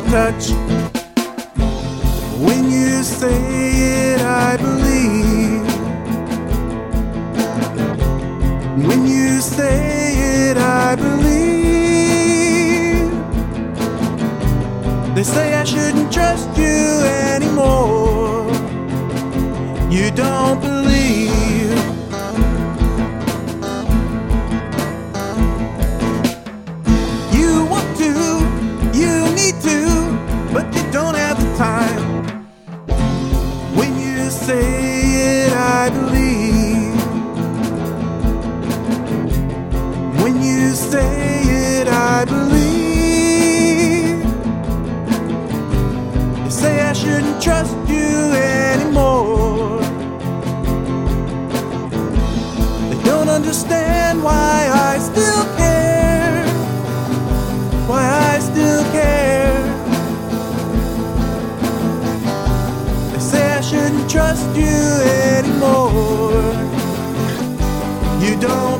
touch. When you say it, I believe. When you say it, I believe. They say I shouldn't trust you anymore. You don't believe. You want to, you need to, but you don't have the time. When you say it, I believe. When you say it, I believe. They say I shouldn't trust you anymore. They don't understand why I still care. Why I still care. They say I shouldn't trust you anymore. You don't